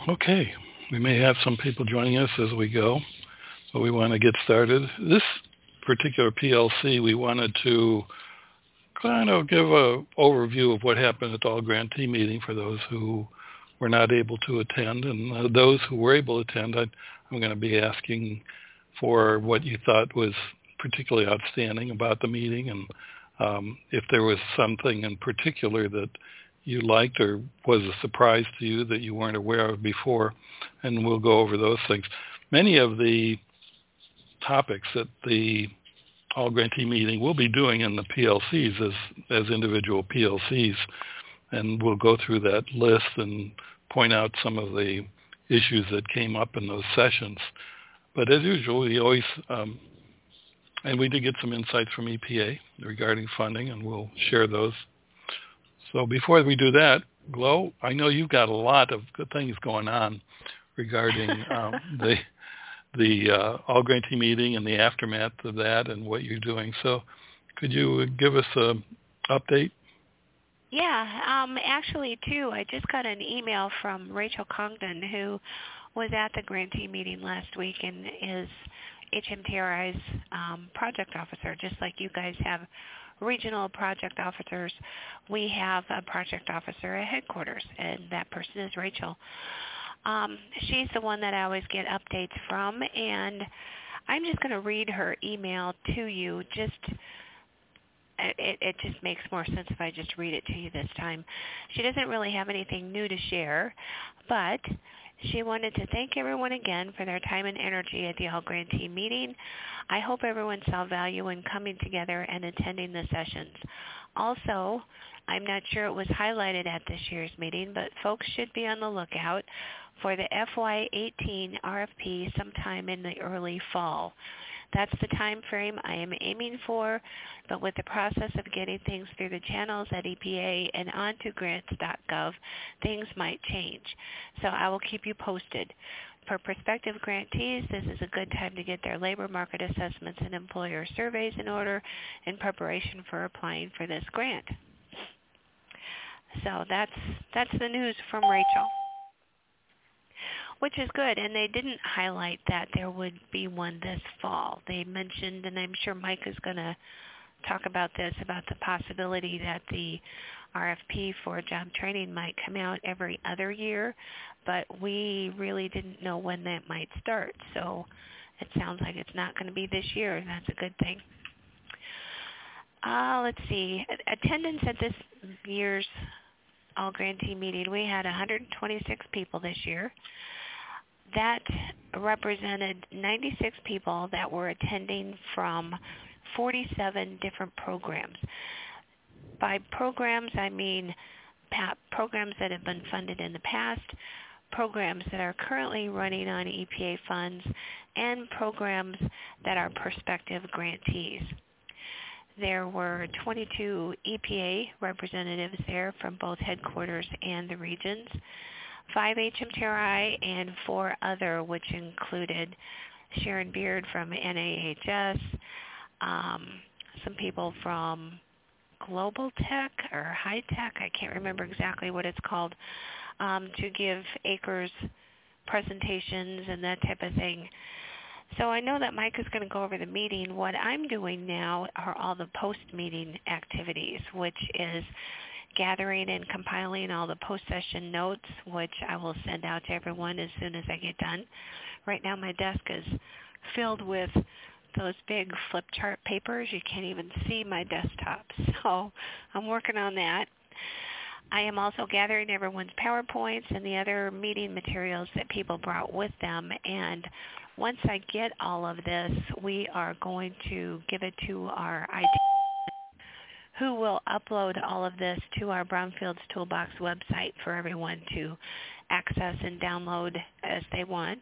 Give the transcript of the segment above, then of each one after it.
Okay, we may have some people joining us as we go, but we want to get started. This particular PLC, we wanted to kind of give an overview of what happened at the All Grantee meeting for those who were not able to attend. And those who were able to attend, I'm going to be asking for what you thought was particularly outstanding about the meeting, and if there was something in particular that you liked or was a surprise to you that you weren't aware of before, and we'll go over those things. Many of the topics at the All Grantee meeting we'll be doing in the PLCs as individual PLCs, and we'll go through that list and point out some of the issues that came up in those sessions. But as usual, we always, and we did get some insights from EPA regarding funding, and we'll share those. So before we do that, Glo, I know you've got a lot of good things going on regarding the All Grantee meeting and the aftermath of that and what you're doing. So could you give us an update? Yeah, actually, too, I just got an email from Rachel Congdon, who was at the Grantee meeting last week and is HMTRI's project officer, just like you guys have regional project officers. We have a project officer at headquarters, and that person is Rachel. She's the one that I always get updates from, and I'm just going to read her email to you. It just makes more sense if I just read it to you this time. She doesn't really have anything new to share, but she wanted to thank everyone again for their time and energy at the All Grantee meeting. I hope everyone saw value in coming together and attending the sessions. Also, I'm not sure it was highlighted at this year's meeting, but folks should be on the lookout for the FY18 RFP sometime in the early fall. That's the time frame I am aiming for, but with the process of getting things through the channels at EPA and onto grants.gov, things might change. So I will keep you posted. For prospective grantees, this is a good time to get their labor market assessments and employer surveys in order in preparation for applying for this grant. So that's the news from Rachel, which is good, and they didn't highlight that there would be one this fall. They mentioned, and I'm sure Mike is going to talk about this, about the possibility that the RFP for job training might come out every other year, but we really didn't know when that might start. So it sounds like it's not going to be this year, and that's a good thing. Let's see. Attendance at this year's All Grantee meeting, we had 126 people this year. That represented 96 people that were attending from 47 different programs. By programs, I mean programs that have been funded in the past, programs that are currently running on EPA funds, and programs that are prospective grantees. There were 22 EPA representatives there from both headquarters and the regions, 5 HMTRI, and 4 other, which included Sharon Beard from NAHS, some people from Global Tech or High Tech, I can't remember exactly what it's called, to give ACRES presentations and that type of thing. So I know that Mike is going to go over the meeting. What I'm doing now are all the post-meeting activities, which is gathering and compiling all the post-session notes, which I will send out to everyone as soon as I get done. Right now my desk is filled with those big flip chart papers. You can't even see my desktop, so I'm working on that. I am also gathering everyone's PowerPoints and the other meeting materials that people brought with them, and once I get all of this, we are going to give it to our IT, who will upload all of this to our Brownfields Toolbox website for everyone to access and download as they want.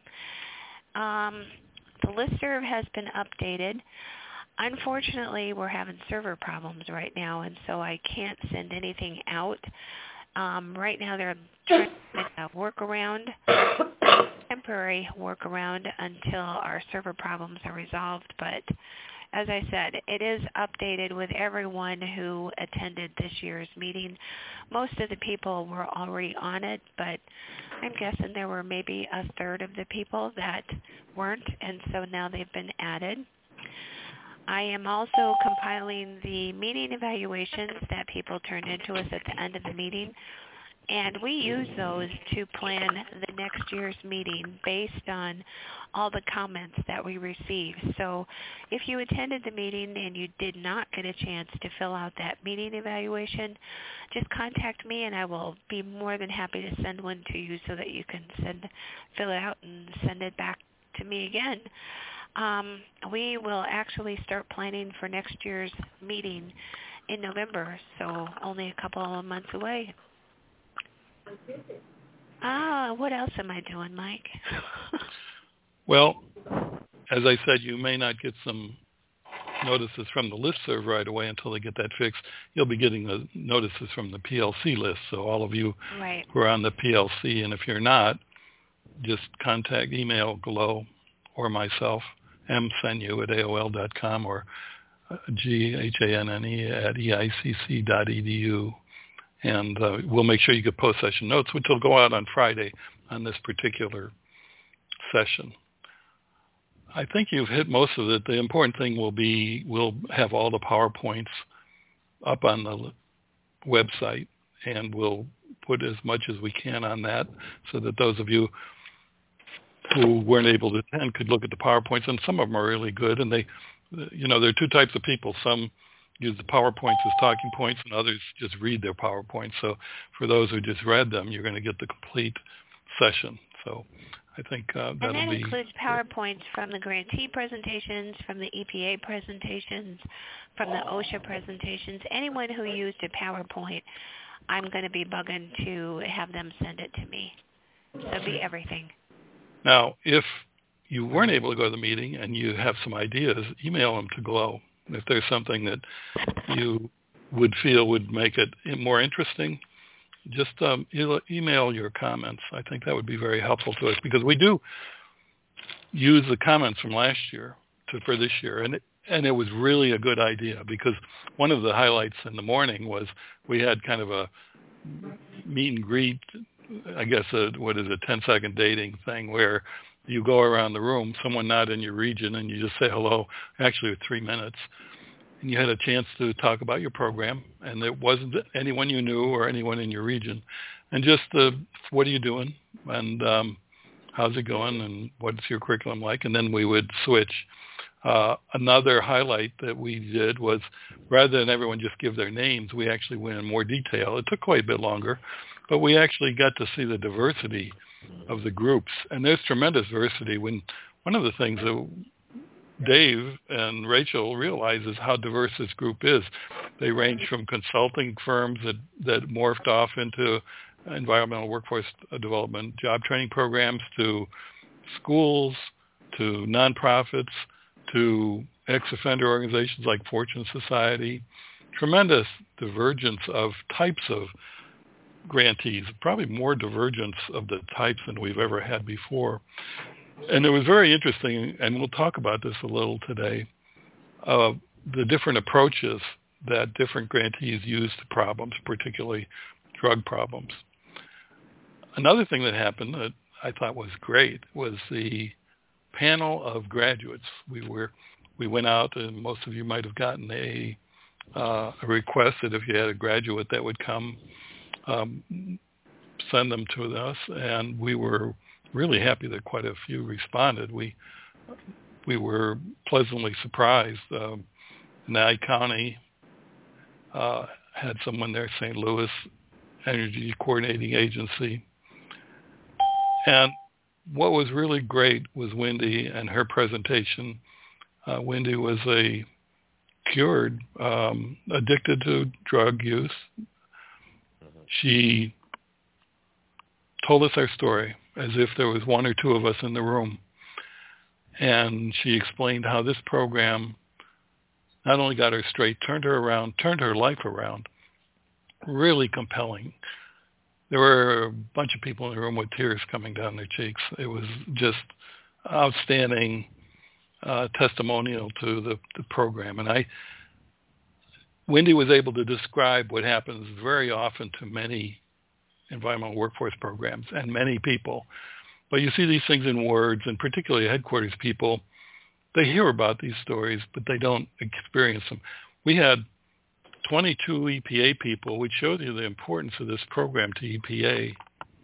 The listserv has been updated. Unfortunately, we're having server problems right now, and so I can't send anything out. Right now they're trying to make a workaround, temporary workaround until our server problems are resolved. But as I said, it is updated with everyone who attended this year's meeting. Most of the people were already on it, but I'm guessing there were maybe a third of the people that weren't, and so now they've been added. I am also compiling the meeting evaluations that people turned into us at the end of the meeting, and we use those to plan the next year's meeting based on all the comments that we receive. So if you attended the meeting and you did not get a chance to fill out that meeting evaluation, just contact me and I will be more than happy to send one to you so that you can fill it out and send it back to me again. We will actually start planning for next year's meeting in November, so only a couple of months away. What else am I doing, Mike? Well, as I said, you may not get some notices from the listserv right away until they get that fixed. You'll be getting the notices from the PLC list. So all of you who are on the PLC, and if you're not, just email Glow or myself, msenyu@aol.com or GHANNE@eicc.edu. And we'll make sure you get post-session notes, which will go out on Friday on this particular session. I think you've hit most of it. The important thing will be we'll have all the PowerPoints up on the website, and we'll put as much as we can on that so that those of you who weren't able to attend could look at the PowerPoints, and some of them are really good. And there are two types of people. Some use the PowerPoints as talking points, and others just read their PowerPoints. So for those who just read them, you're going to get the complete session. So I think that'll be... And that includes PowerPoints from the grantee presentations, from the EPA presentations, from the OSHA presentations. Anyone who used a PowerPoint, I'm going to be bugging to have them send it to me. So it'll be everything. Now, if you weren't able to go to the meeting and you have some ideas, email them to Glow. If there's something that you would feel would make it more interesting, just email your comments. I think that would be very helpful to us because we do use the comments from last year for this year, and it was really a good idea because one of the highlights in the morning was we had kind of a meet and greet, I guess, 10-second dating thing where you go around the room, someone not in your region, and you just say hello, actually 3 minutes. And you had a chance to talk about your program, and there wasn't anyone you knew or anyone in your region. And just what are you doing, and how's it going, and what's your curriculum like? And then we would switch. Another highlight that we did was rather than everyone just give their names, we actually went in more detail. It took quite a bit longer, but we actually got to see the diversity of the groups. And there's tremendous diversity. One of the things that Dave and Rachel realize is how diverse this group is. They range from consulting firms that morphed off into environmental workforce development job training programs to schools, to nonprofits, to ex-offender organizations like Fortune Society. Tremendous divergence of types of grantees, probably more divergence of the types than we've ever had before. And it was very interesting, and we'll talk about this a little today, the different approaches that different grantees use to problems, particularly drug problems. Another thing that happened that I thought was great was the panel of graduates. We went out, and most of you might have gotten a request that if you had a graduate that would come, send them to us, and we were really happy that quite a few responded. We were pleasantly surprised. Nye County had someone there, St. Louis Energy Coordinating Agency. And what was really great was Wendy and her presentation. Wendy was a cured, addicted to drug use. She told us our story as if there was one or two of us in the room. And she explained how this program not only got her straight, turned her around, turned her life around. Really compelling. There were a bunch of people in the room with tears coming down their cheeks. It was just outstanding testimonial to the program. And Wendy was able to describe what happens very often to many environmental workforce programs, and many people. But you see these things in words, and particularly headquarters people, they hear about these stories, but they don't experience them. We had 22 EPA people, which shows you the importance of this program to EPA.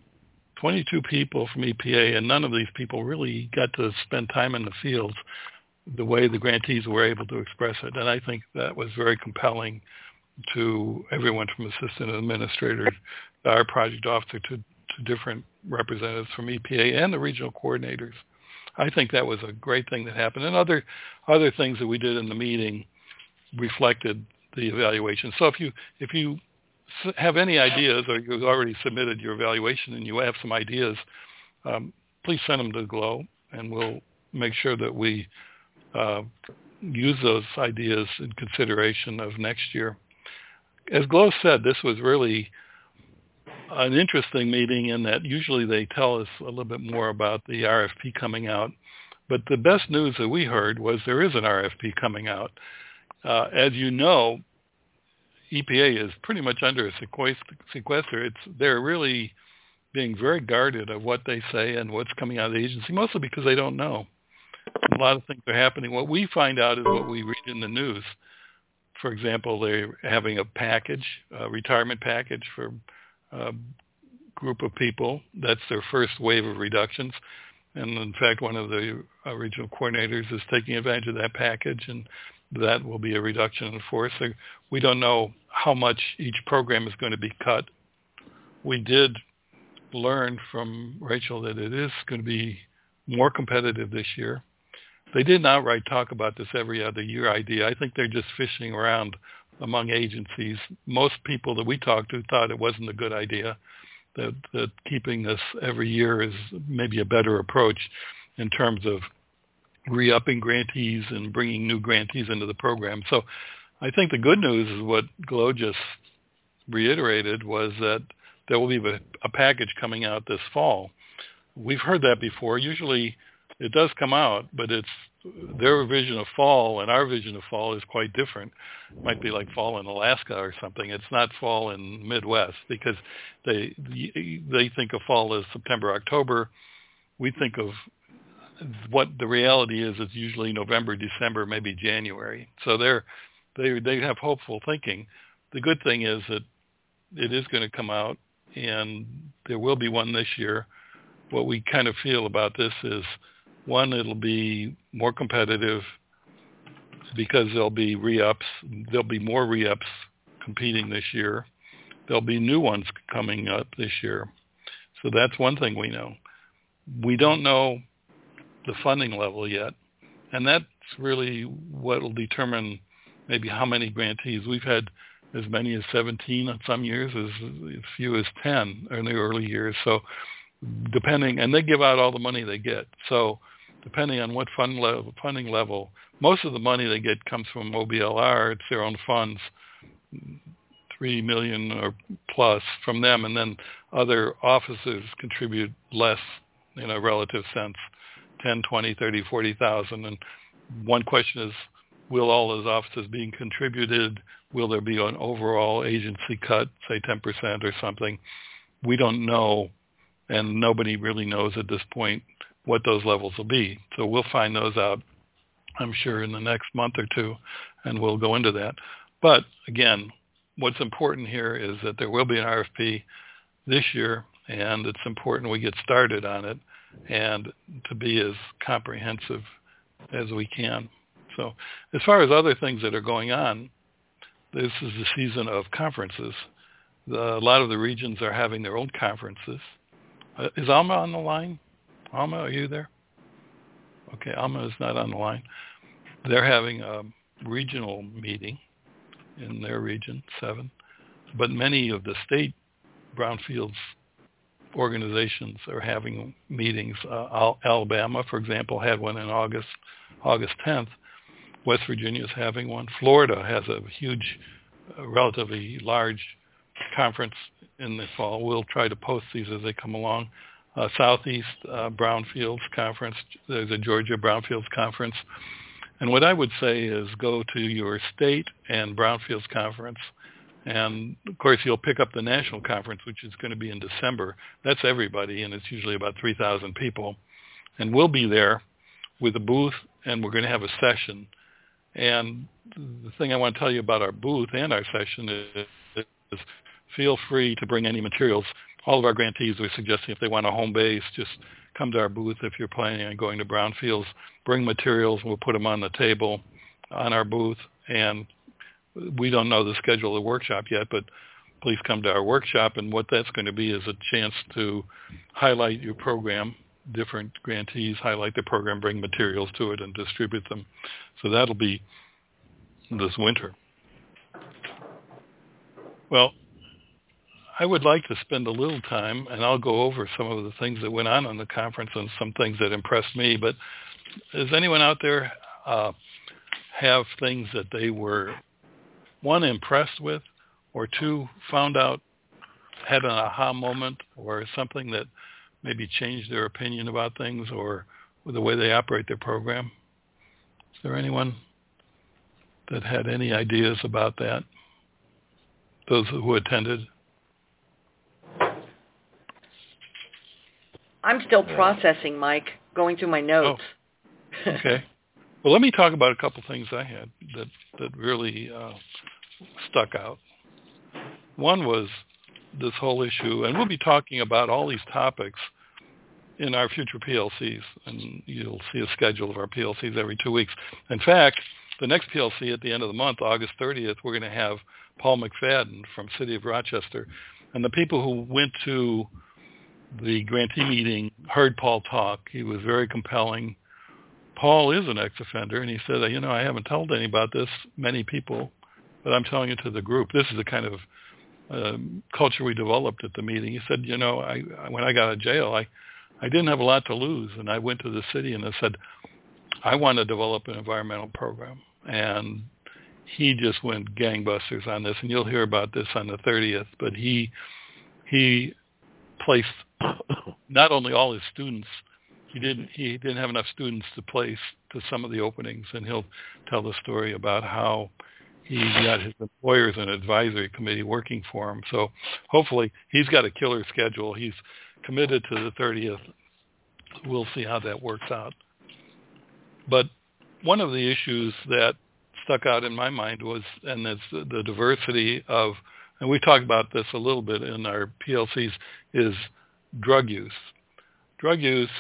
22 people from EPA, and none of these people really got to spend time in the fields the way the grantees were able to express it. And I think that was very compelling to everyone from assistant administrators, our project officer, to different representatives from EPA and the regional coordinators. I think that was a great thing that happened. And other things that we did in the meeting reflected the evaluation. So if you have any ideas, or you've already submitted your evaluation and you have some ideas, please send them to GLOW, and we'll make sure that we use those ideas in consideration of next year. As GLOW said, this was really an interesting meeting in that usually they tell us a little bit more about the RFP coming out. But the best news that we heard was there is an RFP coming out. As you know, EPA is pretty much under a sequester. They're really being very guarded of what they say and what's coming out of the agency, mostly because they don't know. A lot of things are happening. What we find out is what we read in the news. For example, they're having a retirement package for a group of people. That's their first wave of reductions. And in fact, one of the regional coordinators is taking advantage of that package, and that will be a reduction in force. So we don't know how much each program is going to be cut. We did learn from Rachel that it is going to be more competitive this year. They didn't outright talk about this every other year idea. I think they're just fishing around among agencies. Most people that we talked to thought it wasn't a good idea, that keeping this every year is maybe a better approach in terms of re-upping grantees and bringing new grantees into the program. So I think the good news is what GLOW just reiterated was that there will be a package coming out this fall. We've heard that before. Usually it does come out, but it's their vision of fall and our vision of fall is quite different. It might be like fall in Alaska or something. It's not fall in Midwest, because they think of fall as September, October. We think of what the reality is. It's usually November, December, maybe January. So they have hopeful thinking. The good thing is that it is going to come out, and there will be one this year. What we kind of feel about this is, one, it'll be more competitive because there'll be re-ups. There'll be more re-ups competing this year. There'll be new ones coming up this year. So that's one thing we know. We don't know the funding level yet, and that's really what will determine maybe how many grantees. We've had as many as 17 on some years, as few as 10 in the early years. So depending, and they give out all the money they get. So depending on what funding level, most of the money they get comes from OBLR. It's their own funds, $3 million or plus from them, and then other offices contribute less in a relative sense, 10, 20, 30, 40,000. And one question is, will all those offices being contributed, will there be an overall agency cut, say 10% or something? We don't know, and nobody really knows at this point what those levels will be. So we'll find those out, I'm sure, in the next month or two, and we'll go into that. But again, what's important here is that there will be an RFP this year, and it's important we get started on it and to be as comprehensive as we can. So as far as other things that are going on, this is the season of conferences. A lot of the regions are having their own conferences. Is Alma on the line? Alma, are you there? Okay, Alma is not on the line. They're having a regional meeting in their region, 7. But many of the state brownfields organizations are having meetings. Alabama, for example, had one in August 10th. West Virginia is having one. Florida has a huge, relatively large conference in the fall. We'll try to post these as they come along. Southeast Brownfields Conference. There's a Georgia Brownfields Conference. And what I would say is go to your state and Brownfields Conference And, of course, you'll pick up the national conference, which is going to be in December. That's everybody, and it's usually about 3,000 people. And we'll be there with a booth, and we're going to have a session. And the thing I want to tell you about our booth and our session is feel free to bring any materials. All of our grantees are suggesting if they want a home base, just come to our booth. If you're planning on going to brownfields, bring materials. We'll put them on the table on our booth. And we don't know the schedule of the workshop yet, but please come to our workshop. And what that's going to be is a chance to highlight your program. Different grantees highlight the program, bring materials to it, and distribute them. So that'll be this winter. Well, I would like to spend a little time, and I'll go over some of the things that went on the conference and some things that impressed me, but does anyone out there have things that they were, one, impressed with, or two, found out, had an aha moment, or something that maybe changed their opinion about things or the way they operate their program? Is there anyone that had any ideas about that? Those who attended? I'm still processing, Mike, going through my notes. Oh, okay. Well, let me talk about a couple things I had that really stuck out. One was this whole issue, and we'll be talking about all these topics in our future PLCs, and you'll see a schedule of our PLCs every 2 weeks. In fact, the next PLC at the end of the month, August 30th, we're going to have Paul McFadden from City of Rochester. And the people who went to the grantee meeting heard Paul talk. He was very compelling. Paul is an ex-offender, and he said, I haven't told many people, but I'm telling it to the group. This is the kind of culture we developed at the meeting. He said, when I got out of jail, I didn't have a lot to lose, and I went to the city and I said, I want to develop an environmental program. And he just went gangbusters on this, and you'll hear about this on the 30th, but he placed not only all his students, he didn't have enough students to place to some of the openings, and he'll tell the story about how he got his employers and advisory committee working for him. So hopefully he's got a killer schedule. He's committed to the 30th. We'll see how that works out. But one of the issues that stuck out in my mind was, and it's the diversity of, and we talked about this a little bit in our PLCs, is drug use. Drug use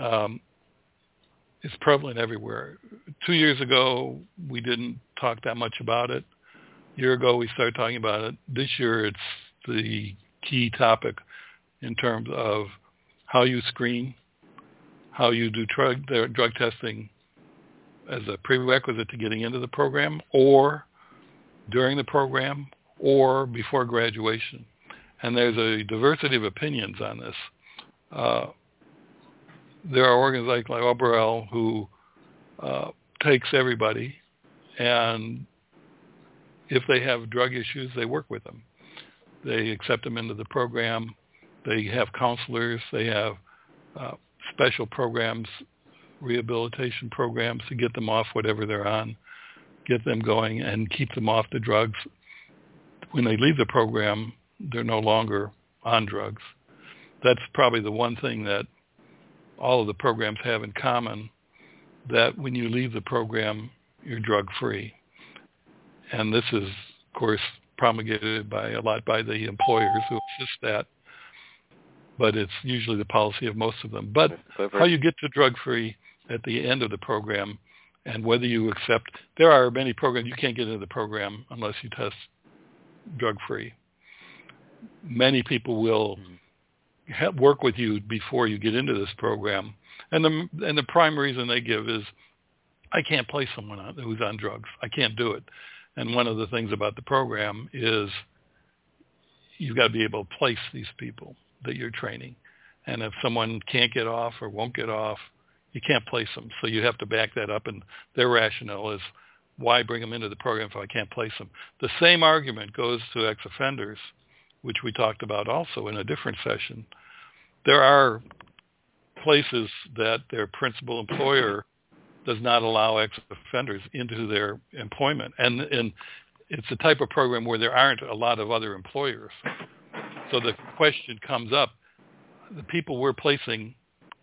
is prevalent everywhere. 2 years ago, we didn't talk that much about it. A year ago, we started talking about it. This year, it's the key topic in terms of how you screen, how you do drug testing as a prerequisite to getting into the program, or during the program, or before graduation. And there's a diversity of opinions on this. There are organizations like Oberl who takes everybody, and if they have drug issues, they work with them. They accept them into the program. They have counselors. They have special programs, rehabilitation programs to get them off whatever they're on, get them going, and keep them off the drugs. When they leave the program, they're no longer on drugs. That's probably the one thing that all of the programs have in common, that when you leave the program, you're drug-free. And this is, of course, promulgated by the employers who assist that, but it's usually the policy of most of them. But how you get to drug-free at the end of the program, and whether you accept, there are many programs, you can't get into the program unless you test drug-free. Many people will work with you before you get into this program. And the prime reason they give is, I can't place someone who's on drugs. I can't do it. And one of the things about the program is you've got to be able to place these people that you're training. And if someone can't get off or won't get off, you can't place them. So you have to back that up. And their rationale is, why bring them into the program if I can't place them? The same argument goes to ex-offenders, which we talked about also in a different session. There are places that their principal employer does not allow ex-offenders into their employment. And it's a type of program where there aren't a lot of other employers. So the question comes up, the people we're placing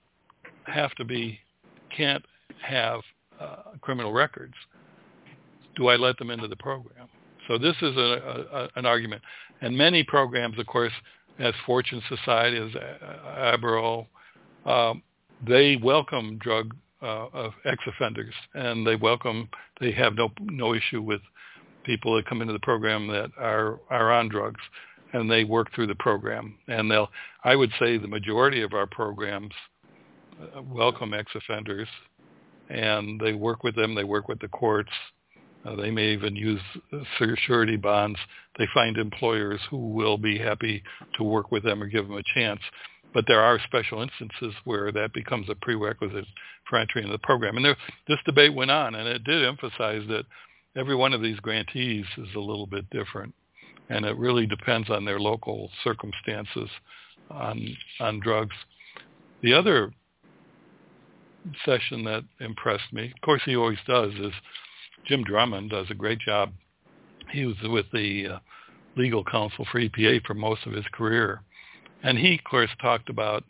can't have criminal records. Do I let them into the program? So this is an argument. And many programs, of course, as Fortune Society, as ABRO, they welcome drug ex-offenders, and they have no issue with people that come into the program that are on drugs, and they work through the program. And I would say the majority of our programs welcome ex-offenders, and they work with them. They work with the courts. They may even use surety bonds. They find employers who will be happy to work with them or give them a chance. But there are special instances where that becomes a prerequisite for entry into the program. And this debate went on, and it did emphasize that every one of these grantees is a little bit different, and it really depends on their local circumstances on drugs. The other session that impressed me, of course he always does, is Jim Drummond does a great job. He was with the legal counsel for EPA for most of his career. And he, of course, talked about,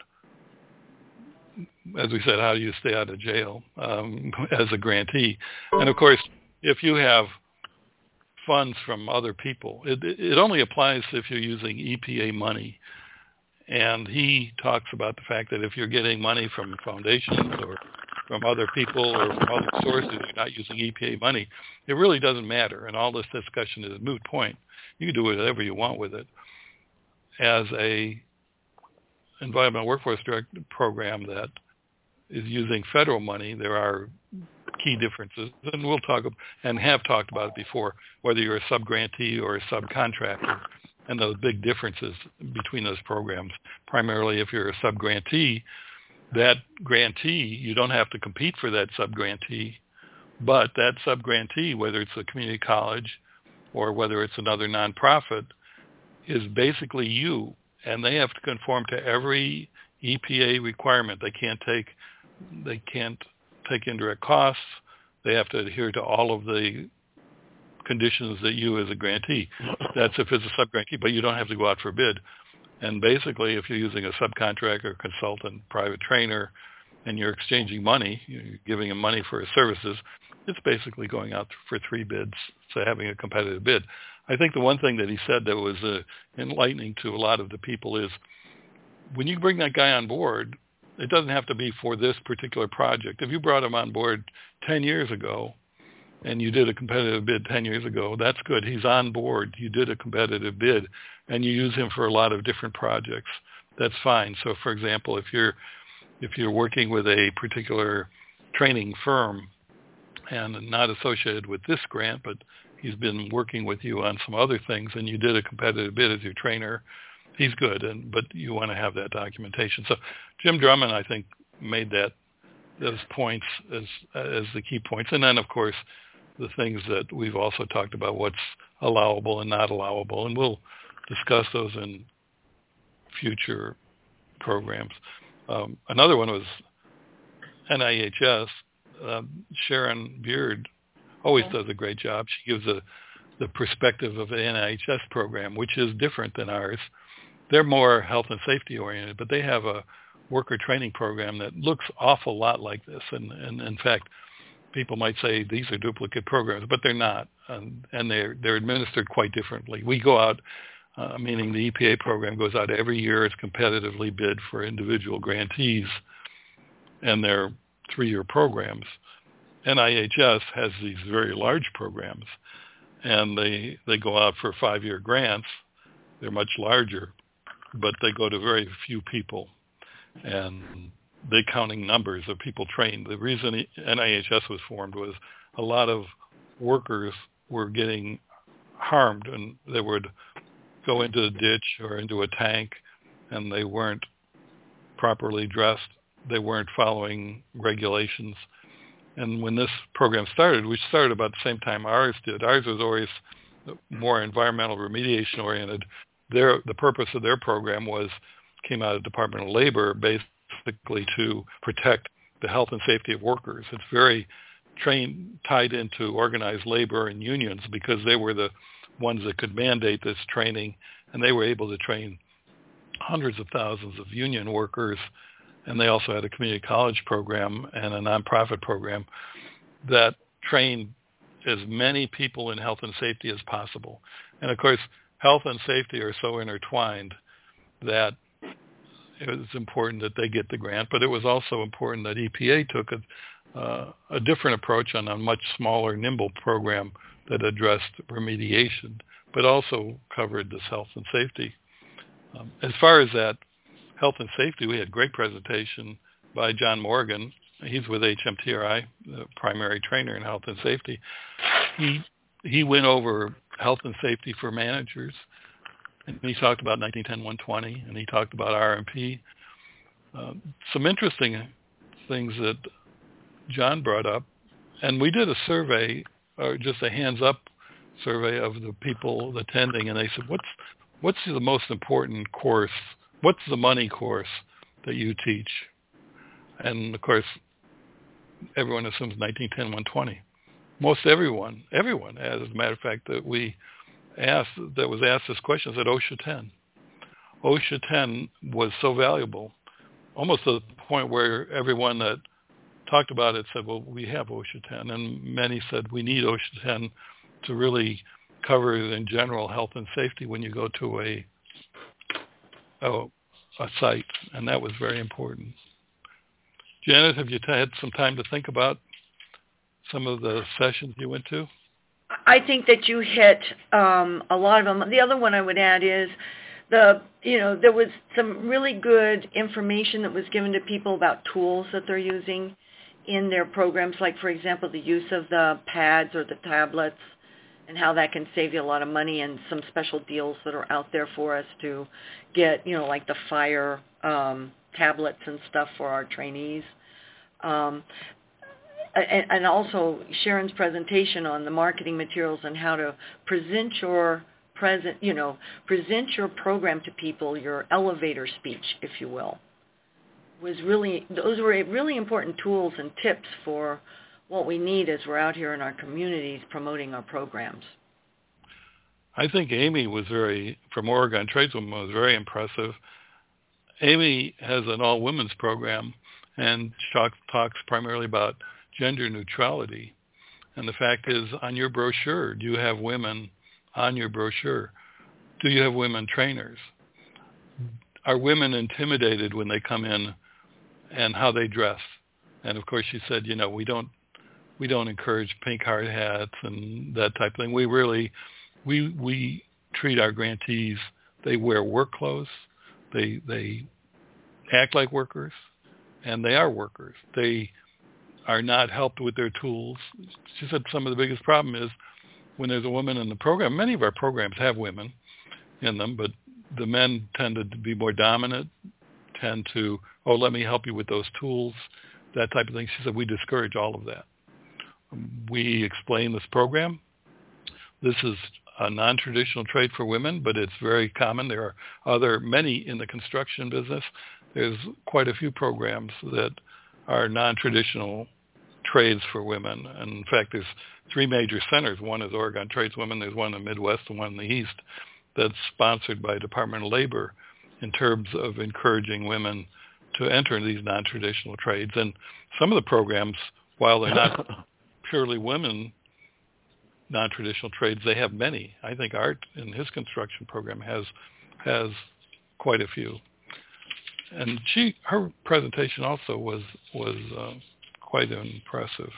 as we said, how do you stay out of jail as a grantee. And, of course, if you have funds from other people, it only applies if you're using EPA money. And he talks about the fact that if you're getting money from foundations or from other people or from other sources, you're not using EPA money, it really doesn't matter. And all this discussion is a moot point. You can do whatever you want with it. As a Environmental Workforce Directive program that is using federal money, there are key differences, and we'll talk and have talked about it before, whether you're a sub-grantee or a subcontractor, and those big differences between those programs. Primarily, if you're a sub-grantee, that grantee, you don't have to compete for that sub-grantee, but that sub-grantee, whether it's a community college or whether it's another nonprofit, is basically you, and they have to conform to every EPA requirement. They can't take indirect costs. They have to adhere to all of the conditions that you as a grantee. That's if it's a sub-grantee, but you don't have to go out for bid. And basically, if you're using a subcontractor, consultant, private trainer, and you're exchanging money, you're giving them money for his services, it's basically going out for 3 bids, so having a competitive bid. I think the one thing that he said that was enlightening to a lot of the people is when you bring that guy on board, it doesn't have to be for this particular project. If you brought him on board 10 years ago and you did a competitive bid 10 years ago, that's good. He's on board. You did a competitive bid, and you use him for a lot of different projects. That's fine. So, for example, if you're working with a particular training firm and not associated with this grant, but he's been working with you on some other things, and you did a competitive bid as your trainer, he's good, but you want to have that documentation. So Jim Drummond, I think, made those points as the key points. And then, of course, the things that we've also talked about, what's allowable and not allowable, and we'll discuss those in future programs. Another one was NIHS. Sharon Beard always does a great job. She gives the perspective of the NIHS program, which is different than ours. They're more health and safety oriented, but they have a worker training program that looks awful lot like this. And in fact, people might say these are duplicate programs, but they're not. And they're administered quite differently. We go out, meaning the EPA program goes out every year. It's competitively bid for individual grantees, and they're 3-year programs. NIHS has these very large programs, and they go out for 5-year grants. They're much larger, but they go to very few people, and they're counting numbers of people trained. The reason NIHS was formed was a lot of workers were getting harmed, and they would go into a ditch or into a tank, and they weren't properly dressed. They weren't following regulations. And when this program started, which started about the same time ours did, ours was always more environmental remediation oriented. The purpose of their program came out of Department of Labor, basically to protect the health and safety of workers. It's very tied into organized labor and unions because they were the ones that could mandate this training, and they were able to train hundreds of thousands of union workers. And they also had a community college program and a nonprofit program that trained as many people in health and safety as possible. And of course, health and safety are so intertwined that it was important that they get the grant, but it was also important that EPA took a different approach on a much smaller, nimble program that addressed remediation, but also covered this health and safety. As far as that health and safety, we had a great presentation by John Morgan. He's with HMTRI, the primary trainer in health and safety. He went over health and safety for managers, and he talked about 1910-120, and he talked about RMP. Some interesting things that John brought up, and we did a survey, or just a hands-up survey of the people attending, and they said, what's the most important course? What's the money course that you teach? And of course, everyone assumes 1910-120. Most everyone, as a matter of fact, that was asked this question said OSHA 10. OSHA 10 was so valuable, almost to the point where everyone that talked about it said, well, we have OSHA 10. And many said, we need OSHA 10 to really cover in general health and safety when you go to a site. And that was very important. Janet, have you had some time to think about some of the sessions you went to? I think that you hit a lot of them. The other one I would add is there was some really good information that was given to people about tools that they're using in their programs, like, for example, the use of the pads or the tablets and how that can save you a lot of money, and some special deals that are out there for us to get, like the fire tablets and stuff for our trainees. And also Sharon's presentation on the marketing materials and how to present your program to people, your elevator speech, if you will, those were really important tools and tips for what we need as we're out here in our communities promoting our programs. I think Amy from Oregon Tradeswomen, was very impressive. Amy has an all-women's program and talks primarily about gender neutrality. And the fact is, on your brochure, do you have women on your brochure? Do you have women trainers? Are women intimidated when they come in, and how they dress? And of course, she said, we don't encourage pink hard hats and that type of thing. We treat our grantees. They wear work clothes. They act like workers, and they are workers. They are not helped with their tools. She said some of the biggest problem is when there's a woman in the program. Many of our programs have women in them, but the men tended to be more dominant, tend to, let me help you with those tools, that type of thing. She said we discourage all of that. We explain this program. This is a non-traditional trade for women, but it's very common. There are many in the construction business. There's quite a few programs that are non-traditional trades for women. And in fact, there's 3 major centers. One is Oregon Tradeswomen. There's one in the Midwest and one in the East that's sponsored by Department of Labor in terms of encouraging women to enter these non-traditional trades. And some of the programs, while they're not purely women non-traditional trades, they have many. I think Art in his construction program has quite a few. And her presentation also was quite impressive.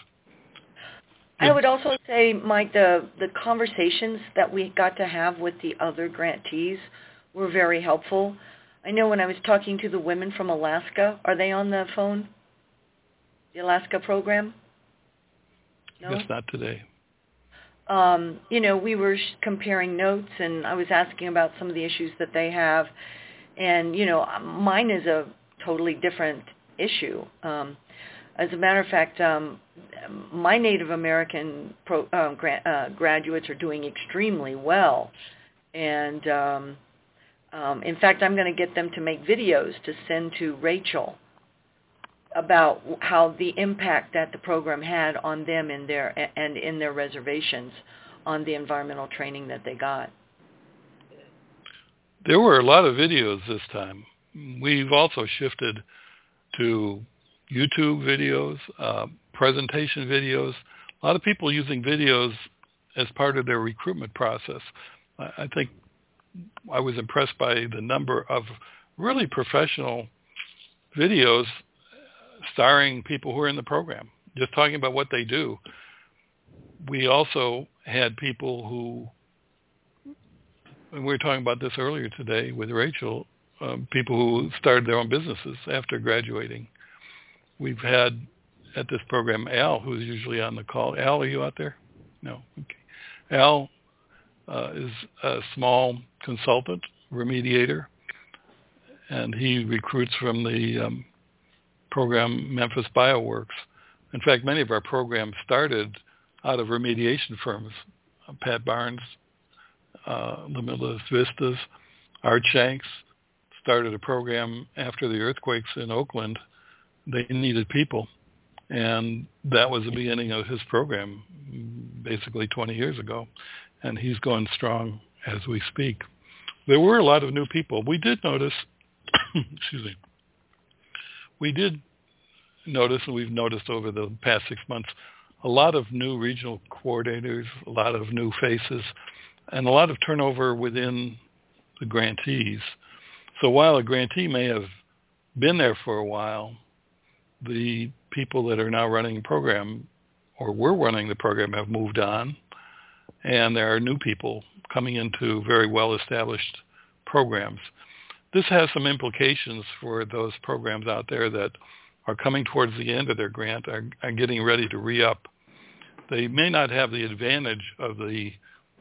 I would also say, Mike, the conversations that we got to have with the other grantees were very helpful. I know when I was talking to the women from Alaska, are they on the phone? The Alaska program? No? Yes, not today. We were comparing notes, and I was asking about some of the issues that they have. And, mine is a totally different issue. As a matter of fact, my Native American graduates are doing extremely well. And, in fact, I'm going to get them to make videos to send to Rachel about how the impact that the program had on them in their reservations on the environmental training that they got. There were a lot of videos this time. We've also shifted to YouTube videos, presentation videos. A lot of people using videos as part of their recruitment process. I think I was impressed by the number of really professional videos starring people who are in the program, just talking about what they do. We also had people who, and we were talking about this earlier today with Rachel, people who started their own businesses after graduating. We've had at this program Al, who's usually on the call. Al, are you out there? No. Okay. Al is a small consultant, remediator, and he recruits from the program Memphis Bioworks. In fact, many of our programs started out of remediation firms. Pat Barnes, Limitless Vistas, Art Shanks started a program after the earthquakes in Oakland. They needed people, and that was the beginning of his program basically 20 years ago, and he's going strong as we speak. There were a lot of new people. We did notice, excuse me, we did notice, and we've noticed over the past 6 months, a lot of new regional coordinators, a lot of new faces, and a lot of turnover within the grantees. So while a grantee may have been there for a while, the people that are now running the program or were running the program have moved on, and there are new people coming into very well-established programs. This has some implications for those programs out there that are coming towards the end of their grant, are getting ready to re-up. They may not have the advantage of the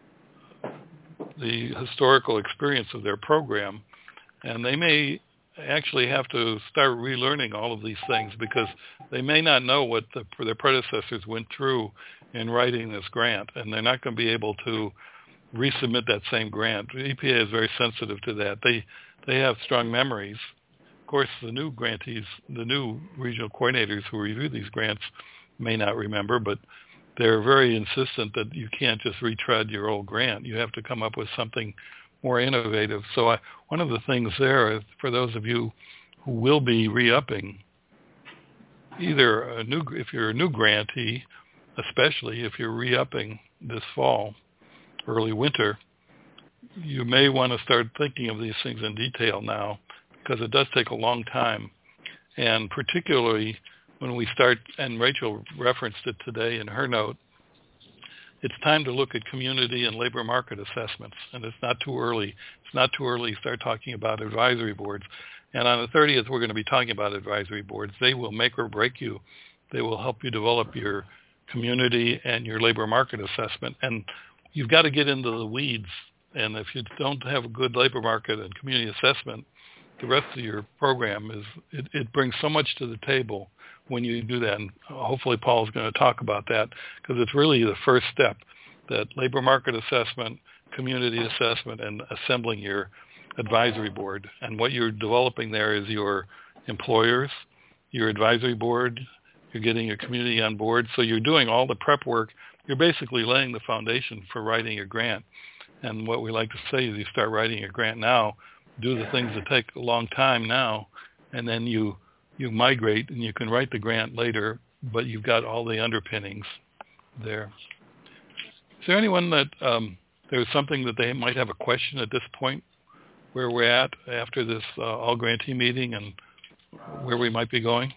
historical experience of their program, and they may actually have to start relearning all of these things because they may not know what their predecessors went through in writing this grant, and they're not going to be able to resubmit that same grant. The EPA is very sensitive to that. They have strong memories. Of course, the new grantees, the new regional coordinators who review these grants may not remember, but they're very insistent that you can't just retread your old grant. You have to come up with something more innovative. So one of the things there is for those of you who will be re-upping, either if you're a new grantee, especially if you're re-upping this fall, early winter, you may want to start thinking of these things in detail now, because it does take a long time. And particularly when we start, and Rachel referenced it today in her note, it's time to look at community and labor market assessments, and it's not too early. It's not too early to start talking about advisory boards. And on the 30th, we're going to be talking about advisory boards. They will make or break you. They will help you develop your community and your labor market assessment. And you've got to get into the weeds. And if you don't have a good labor market and community assessment, the rest of your program it brings so much to the table when you do that. And hopefully Paul's going to talk about that, because it's really the first step, that labor market assessment, community assessment, and assembling your advisory board. And what you're developing there is your employers, your advisory board, you're getting your community on board. So you're doing all the prep work. You're basically laying the foundation for writing your grant. And what we like to say is you start writing your grant now, do the things that take a long time now, and then you migrate and you can write the grant later, but you've got all the underpinnings there. Is there anyone that there's something that they might have a question at this point where we're at after this all grantee meeting and where we might be going?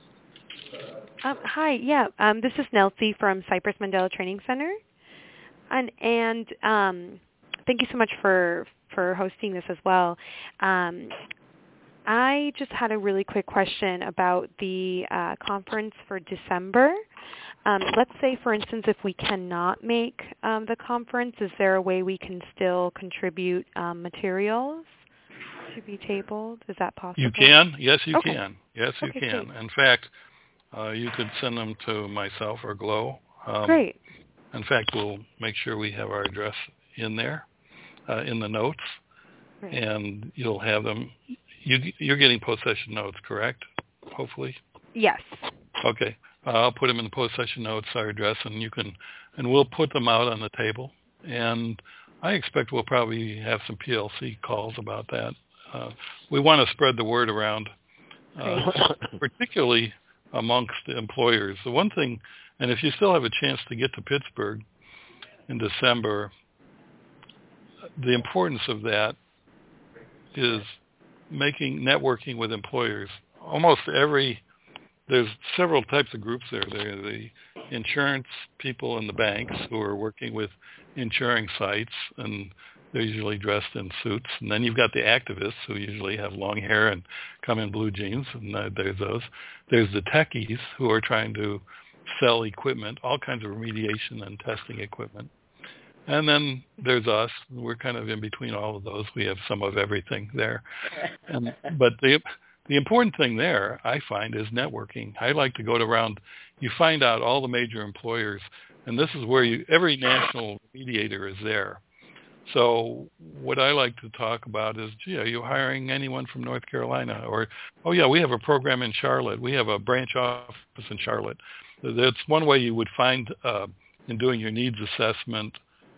Hi, yeah. This is Nelsie from Cypress Mandela Training Center. And thank you so much for hosting this as well. I just had a really quick question about the conference for December. Let's say, for instance, if we cannot make the conference, is there a way we can still contribute materials to be tabled? Is that possible? You can. Yes, you Okay. can. Yes, you Okay, can. great. In fact, you could send them to myself or Glow. Great. In fact, we'll make sure we have our address in there, in the notes, Great. and you'll have them. You're getting post-session notes, correct? Hopefully. Yes. Okay. I'll put them in the post-session notes, our address, and we'll put them out on the table. And I expect we'll probably have some PLC calls about that. We want to spread the word around, particularly amongst employers. The one thing, and if you still have a chance to get to Pittsburgh in December, the importance of that is networking with employers. There's several types of groups there. There are the insurance people and the banks who are working with insuring sites, and they're usually dressed in suits. And then you've got the activists who usually have long hair and come in blue jeans, and there's those. There's the techies who are trying to sell equipment, all kinds of remediation and testing equipment. And then there's us. We're kind of in between all of those. We have some of everything there. But the important thing there, I find, is networking. I like to go around. You find out all the major employers, and this is where every national mediator is there. So what I like to talk about is, gee, are you hiring anyone from North Carolina? Or, oh, yeah, we have a program in Charlotte. We have a branch office in Charlotte. That's one way you would find, in doing your needs assessment,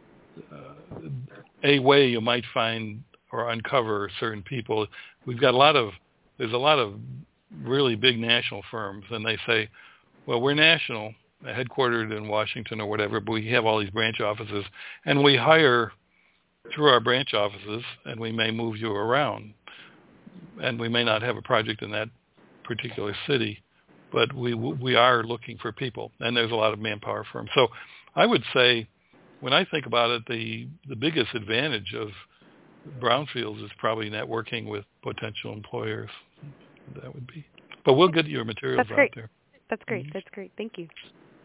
a way you might find or uncover certain people. There's a lot of really big national firms, and they say, well, we're national, headquartered in Washington or whatever, but we have all these branch offices, and we hire through our branch offices, and we may move you around, and we may not have a project in that particular city, but we are looking for people, and there's a lot of manpower firms. So I would say, when I think about it, the biggest advantage of brownfields is probably networking with potential employers. That would be. But we'll get your materials out there. That's great. That's great. Thank you.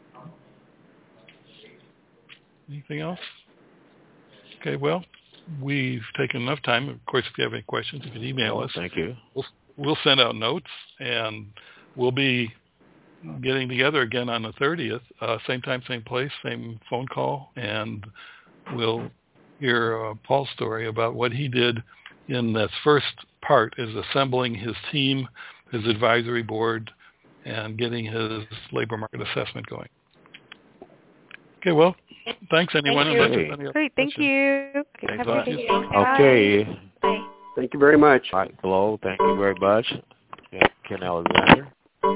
Anything else? Okay, well, we've taken enough time. Of course, if you have any questions, you can email us. Thank you. We'll send out notes, and we'll be getting together again on the 30th, same time, same place, same phone call, and we'll hear Paul's story about what he did in this first part, is assembling his team, his advisory board, and getting his labor market assessment going. Okay, well, thanks, anyone. Thank you. Great, thank you. Okay, have a good day. Okay. Bye. Thank you very much. All right, hello. Thank you very much. Ken Alexander.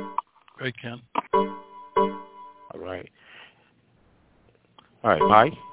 Great, Ken. All right. All right, Mike.